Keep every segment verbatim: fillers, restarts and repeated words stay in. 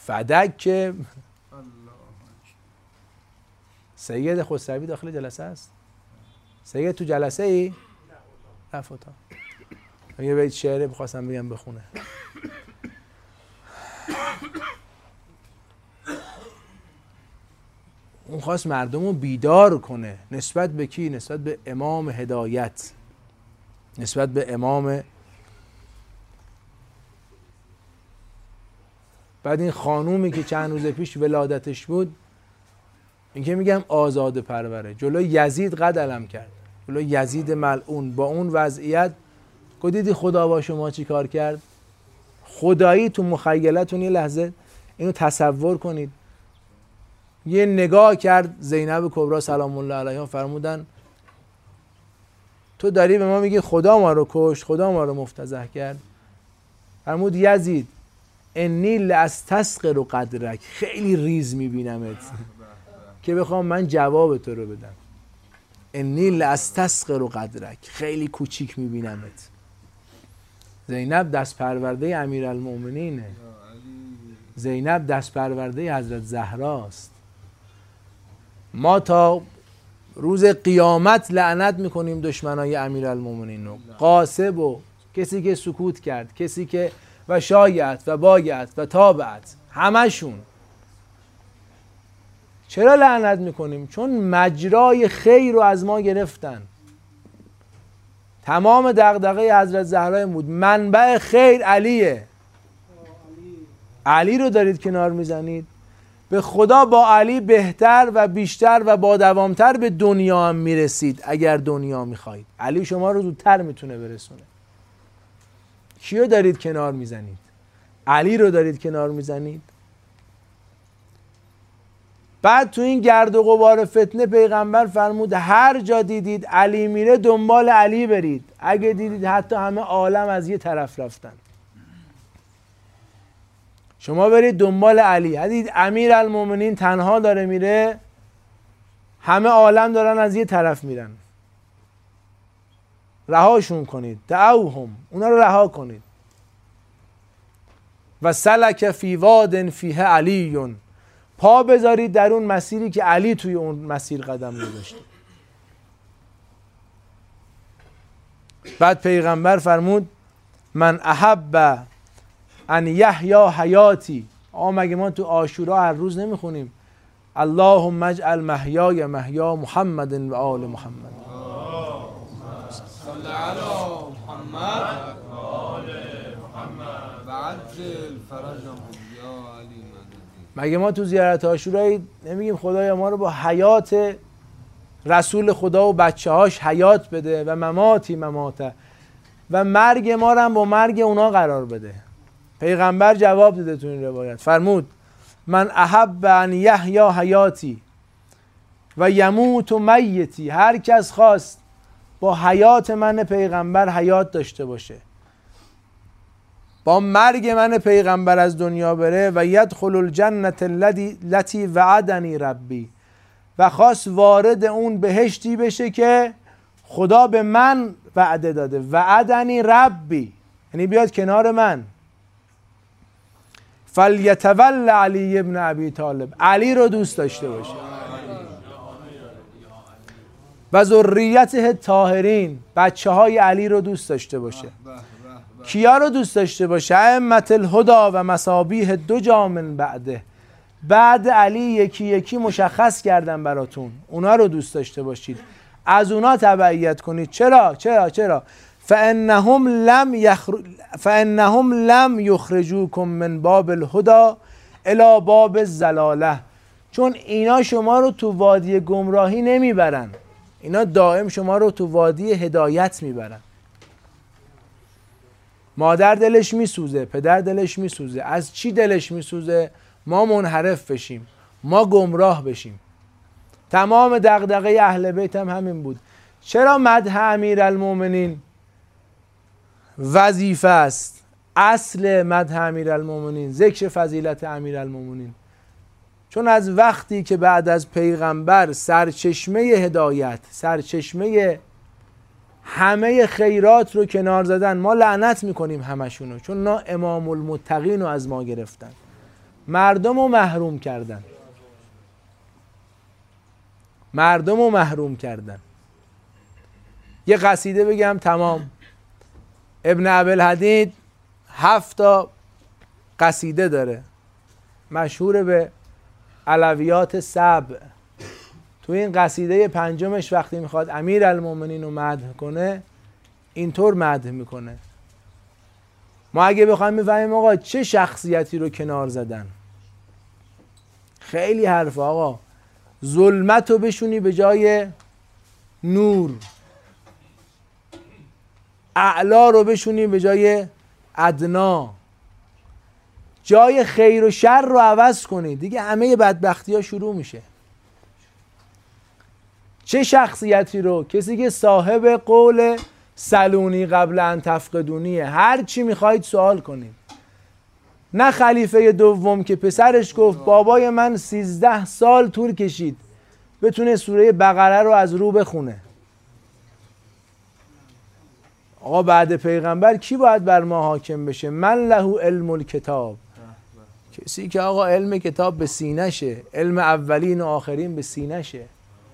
فدک که سید خسروی داخل جلسه است. سید تو جلسه ای؟ رفت اتاق. یه بیت شعره بخواستم بگم بخونه. اون خواست مردم رو بیدار کنه نسبت به کی؟ نسبت به امام هدایت، نسبت به امام. بعد این خانومی که چند روز پیش ولادتش بود، این که میگم آزاده پروره، جلو یزید قد علم کرد، جلو یزید ملعون با اون وضعیت. دیدی خدا با شما چی کار کرد؟ خدایی تو مخیلتون یه لحظه اینو تصور کنید. یه نگاه کرد زینب کبرا سلام الله علیها، فرمودن تو داری به ما میگی خدا ما رو کشت، خدا ما رو مفتضح کرد. فرمود یزید انی لاستسقر قدرک، خیلی ریز میبینمت که بخوام من جواب تو رو بدم. انی لاستسقر قدرک، خیلی کوچیک میبینمت. زینب دست پرورده امیرالمؤمنینه. زینب دست پرورده حضرت زهراست. ما تا روز قیامت لعنت میکنیم دشمنای امیرالمؤمنین رو، قاسب و کسی که سکوت کرد، کسی که و شایعت و باید و تابعت، همشون. چرا لعنت میکنیم؟ چون مجرای خیر رو از ما گرفتن. تمام دغدغه حضرت زهرا بود منبع خیر علیه. علی رو دارید کنار میزنید. به خدا با علی بهتر و بیشتر و با دوامتر به دنیا هم میرسید. اگر دنیا میخواید علی شما رو زودتر میتونه برسونه. کیو دارید کنار میزنید؟ علی رو دارید کنار میزنید. بعد تو این گرد و غبار فتنه پیغمبر فرمود هر جا دیدید علی میره دنبال علی برید. اگه دیدید حتی همه عالم از یه طرف رفتن، شما برید دنبال علی. دیدید امیرالمومنین تنها داره میره، همه عالم دارن از یه طرف میرن، رهاشون کنید. دعوهم، اونا رو رها کنید. و سلک فی واد فیه علیون، پا بذارید در اون مسیری که علی توی اون مسیر قدم گذاشته. بعد پیغمبر فرمود من احب ان یحیا حیاتی. آقا مگه ما تو عاشورا هر روز نمیخونیم اللهم اجعل محیای محیا محمد و آل محمد؟ صل علی محمد و آل محمد و عجل فرجهم یا علی مددی. مگه ما تو زیارت عاشورایی نمیگیم خدایا ما رو با حیات رسول خدا و بچه هاش حیات بده و مماتی مماته، و مرگ ما رو هم با مرگ اونا قرار بده؟ پیغمبر جواب داده تو این روایت، فرمود من احب ان یحیا حیاتی و یموت و میتی. هر کس خواست با حیات من پیغمبر حیات داشته باشه، با مرگ من پیغمبر از دنیا بره، و یدخل الجنة التي وعدنی ربی، و خواست وارد اون بهشتی بشه که خدا به من وعده داده. وعدنی ربی یعنی بیاد کنار من. فلیتول علی ابن ابی طالب، علی رو دوست داشته باشه، و ذریته طاهرین، بچه های علی رو دوست داشته باشه. کیا رو دوست داشته باشه؟ ائمة الهدی و مصابیح دو جامن بعده، بعد علی یکی یکی مشخص کردن براتون، اونا رو دوست داشته باشید، از اونا تبعیت کنید. چرا؟ چرا؟ چرا؟ فانهم لم یخر... فانهم لم یخرجوکم من باب الهدی الی باب الضلاله. چون اینا شما رو تو وادی گمراهی نمیبرن، اینا دائم شما رو تو وادی هدایت میبرن. مادر دلش میسوزه، پدر دلش میسوزه. از چی دلش میسوزه؟ ما منحرف بشیم، ما گمراه بشیم. تمام دغدغه اهل بیت هم همین بود. چرا مدح امیرالمومنین وظیفه است؟ اصل مدح امیرالمومنین ذکر فضیلت امیرالمومنین. چون از وقتی که بعد از پیغمبر سرچشمه هدایت، سرچشمه همه خیرات رو کنار زدن، ما لعنت میکنیم همشونو، چون نا امام المتقین رو از ما گرفتن. مردم رو محروم کردن، مردم رو محروم کردن. یه قصیده بگم تمام. ابن ابوالحدید هفت تا قصیده داره مشهور به علویات سبع. تو این قصیده پنجمش وقتی میخواد امیرالمومنین رو مدح کنه اینطور مدح میکنه. ما اگه بخوایم بفهمیم آقا چه شخصیتی رو کنار زدن، خیلی حرف آقا. ظلمت رو بشونی به جای نور، اعلا رو بشونی به جای ادنا، جای خیر و شر رو عوض کنی، دیگه همه بدبختی ها شروع میشه. چه شخصیتی رو؟ کسی که صاحب قول سلونی قبل ان تفقدونیه، هر چی میخواید سوال کنید. نه خلیفه دوم که پسرش گفت بابای من سیزده سال طول کشید بتونه سوره بقره رو از رو بخونه. آقا بعد پیغمبر کی باید بر ما حاکم بشه؟ من له علم الکتاب، کسی که آقا علم کتاب به سینه شه، علم اولین و آخرین به سینه شه.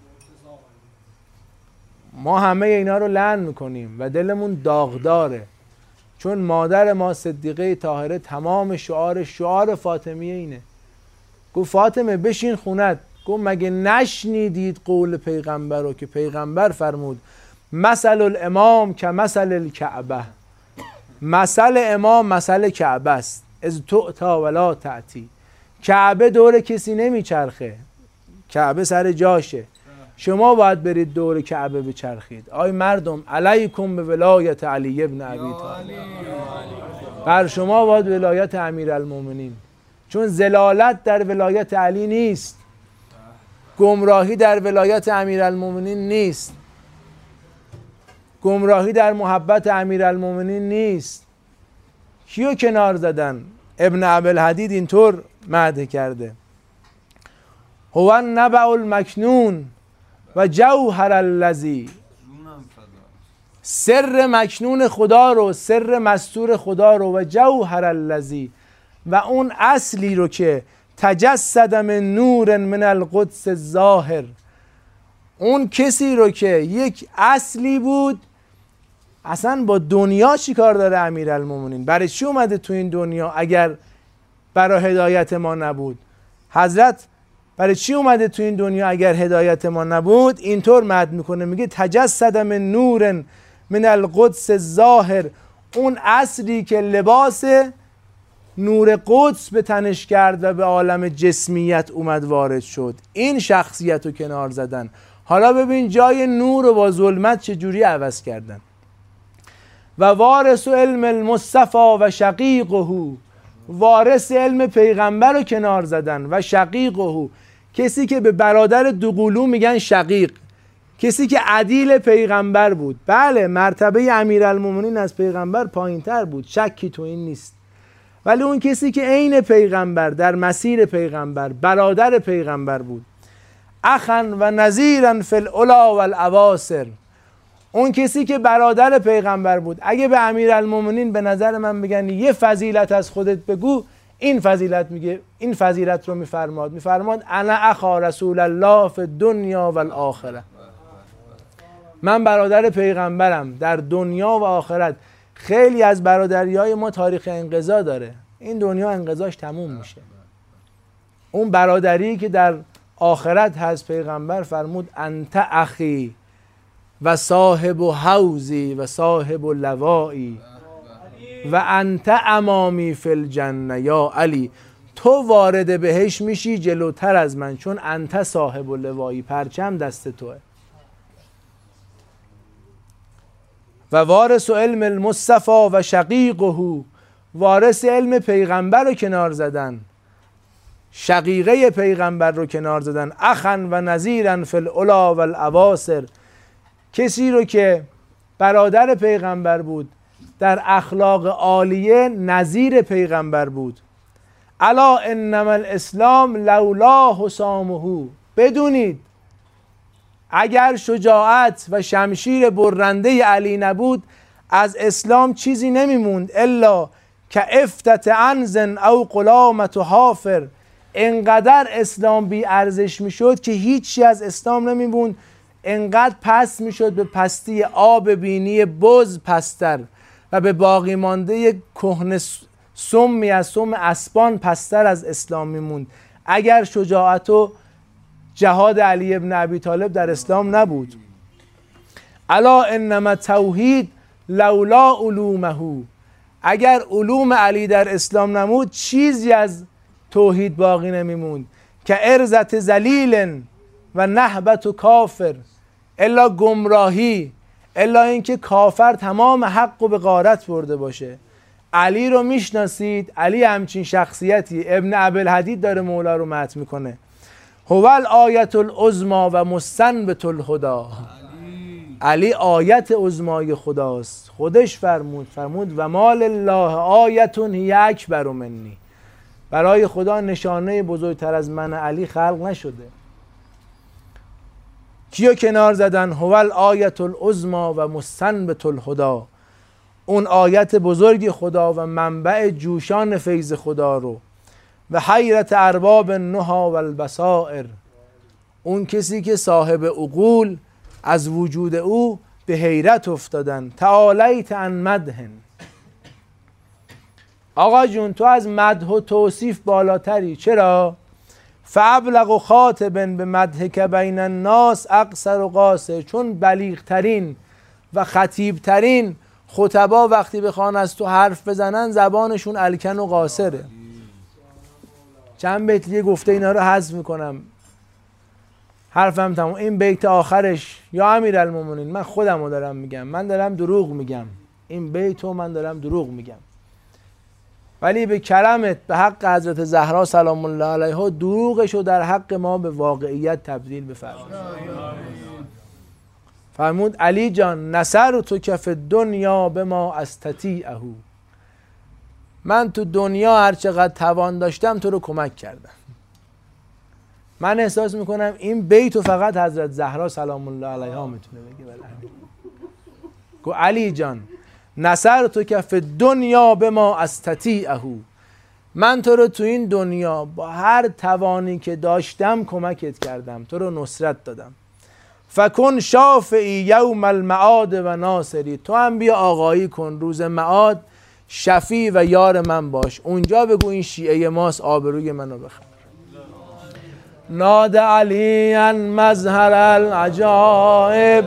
ما همه اینا رو لعن میکنیم و دلمون داغداره، چون مادر ما صدیقه طاهره تمام شعار شعار فاطمیه اینه. گفت فاطمه بشین خونت. گفت مگه نشنیدید قول پیغمبر رو که پیغمبر فرمود مثل الامام که مثل الکعبه، مثل امام مثل کعبه است، از تعطا ولا تعطی. کعبه دور کسی نمیچرخه، کعبه سر جاشه، شما باید برید دور کعبه بچرخید. آی مردم علیکم به ولایت علی ابن ابی طالب، بر شما باید ولایت امیرالمومنین، چون زلالت در ولایت علی نیست، گمراهی در ولایت امیرالمومنین نیست، گمراهی در محبت امیرالمومنین نیست. کیو کنار زدن؟ ابن ابوالحدید اینطور مدح کرده: هو النبأ المکنون و جوهر الذی، سر مکنون خدا رو، سر مستور خدا رو، و جوهر الذی، و اون اصلی رو که تجسد من نور من القدس الظاهر، اون کسی رو که یک اصلی بود. اصلا با دنیا چی کار داره امیرالمومنین؟ برای چی اومده تو این دنیا اگر برای هدایت ما نبود؟ حضرت برای چی اومده تو این دنیا اگر هدایت ما نبود؟ اینطور مدح میکنه، میگه تجسد من نور من القدس الظاهر، اون اصلی که لباس نور قدس به تنش کرد و به عالم جسمیت اومد وارد شد. این شخصیت رو کنار زدن. حالا ببین جای نور رو با ظلمت چجوری عوض کردن. و وارث علم المصطفى و شقیقه، وارث علم پیغمبر رو کنار زدن. و شقیقه، کسی که به برادر دوقلو میگن شقیق، کسی که عدیل پیغمبر بود. بله مرتبه امیرالمومنین از پیغمبر پایین تر بود، شکی تو این نیست، ولی اون کسی که عین پیغمبر در مسیر پیغمبر برادر پیغمبر بود. اخن و نظیرا فی العلا و الاواصر، اون کسی که برادر پیغمبر بود. اگه به امیرالمومنین به نظر من بگن یه فضیلت از خودت بگو، این فضیلت میگه، این فضیلت رو میفرماد میفرماد انا اخا رسول الله فی الدنیا و الاخره، من برادر پیغمبرم در دنیا و آخرت. خیلی از برادریای ما تاریخ انقضا داره، این دنیا انقضاش تموم میشه. اون برادری که در آخرت هست، پیغمبر فرمود انت اخی و صاحب حوزی و صاحب لوایی و انت امامی فی الجنه یا علی، تو وارد بهش میشی جلوتر از من، چون انت صاحب لوایی، پرچم دست توه. و وارث علم المصطفى و شقیقه، وارث علم پیغمبر رو کنار زدن، شقیقه پیغمبر رو کنار زدن. اخن و نظیرا فی العلا و الاواصر، کسی رو که برادر پیغمبر بود، در اخلاق عالیه نظیر پیغمبر بود. الا انما الاسلام لولا حسامه، بدونید اگر شجاعت و شمشیر برنده علی نبود، از اسلام چیزی نمیموند الا که افتت عنزن او قلامت و حافر، انقدر اسلام بی ارزش میشد که هیچی از اسلام نمیبوند، انقدر پست میشد به پستی آب بینی بز پستر و به باقی مانده کهنه سمی از سم اسبان پستر از اسلام میموند اگر شجاعت و جهاد علی ابن ابی طالب در اسلام نبود. الا انما توحید لولا علومه، اگر علوم علی در اسلام نمود چیزی از توحید باقی نمیموند. که ارزت ذلیل و نهبت و کافر، الا گمراهی، الا اینکه کافر تمام حق و به غارت برده باشه. علی رو میشناسید، علی همچین شخصیتی. ابن ابوالحدید داره مولا رو مدح میکنه، هو الآیة العظمی و مستنبت الهدی، علی آیت عظمای خداست. خودش فرمود فرمود و مال الله آیة هی اکبر منی، برای خدا نشانه بزرگتر از من علی خلق نشده. کیو کنار زدن؟ هو الآیة العظمی و مستنبت الهدی، اون آیت بزرگ خدا و منبع جوشان فیض خدا رو. و حیرت ارباب النهی و البصائر، اون کسی که صاحب عقول از وجود او به حیرت افتادن. تعالیت عن مدح، آقا جون تو از مدح و توصیف بالاتری. چرا؟ فابلغ خاطب به مدحک بین الناس اقصر و قاصر، چون بلیغ ترین و خطیب ترین خطبا وقتی بخوان از تو حرف بزنن زبانشون الکن و قاصره. چند بیت دیگه گفته اینا رو حذف میکنم، حرفم تمام. این بیت آخرش یا امیرالمومنین، من خودم رو دارم میگم، من دارم دروغ میگم، این بیت رو من دارم دروغ میگم، ولی به کرمت به حق حضرت زهرا سلام الله علیها دروغش رو در حق ما به واقعیت تبدیل بفرمایید. فرمود علی جان نصر تو کف دنیا به ما استطیعه، من تو دنیا هر چقدر توان داشتم تو رو کمک کردم. من احساس میکنم این بیتو فقط حضرت زهرا سلام الله علیها میتونه بگه. گو علی جان نصر تو کف دنیا به ما استطیعه، من تو رو تو این دنیا با هر توانی که داشتم کمکت کردم، تو رو نصرت دادم. فکن شافعی یوم المعاد و ناصری، تو هم بیا آقایی کن، روز معاد شفیع و یار من باش. اونجا بگو این شیعه ماست، آبروی منو بخر. ناد علی ان مظهر العجائب،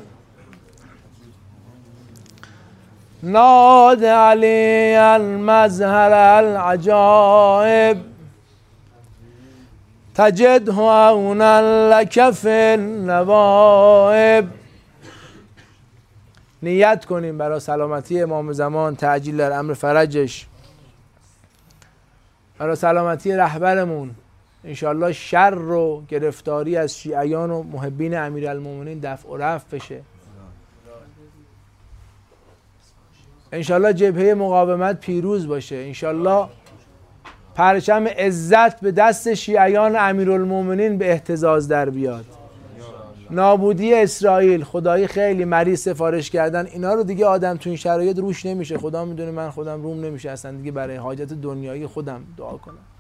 ناد علی ان مظهر العجائب، تجده عونا لک فی النوائب. نیت کنیم برای سلامتی امام زمان، تعجیل در امر فرجش، برای سلامتی رهبرمون، انشاءالله شر و گرفتاری از شیعیان و محبین امیرالمومنین دفع و رفع بشه. انشاءالله جبهه مقاومت پیروز باشه. انشاءالله پرچم عزت به دست شیعیان امیرالمومنین به اهتزاز در بیاد. نابودی اسرائیل، خدایی خیلی مریض سفارش کردن، اینا رو دیگه آدم تو این شرایط روش نمیشه. خدا میدونه من خودم روم نمیشه اصلا دیگه برای حاجت دنیایی خودم دعا کنم.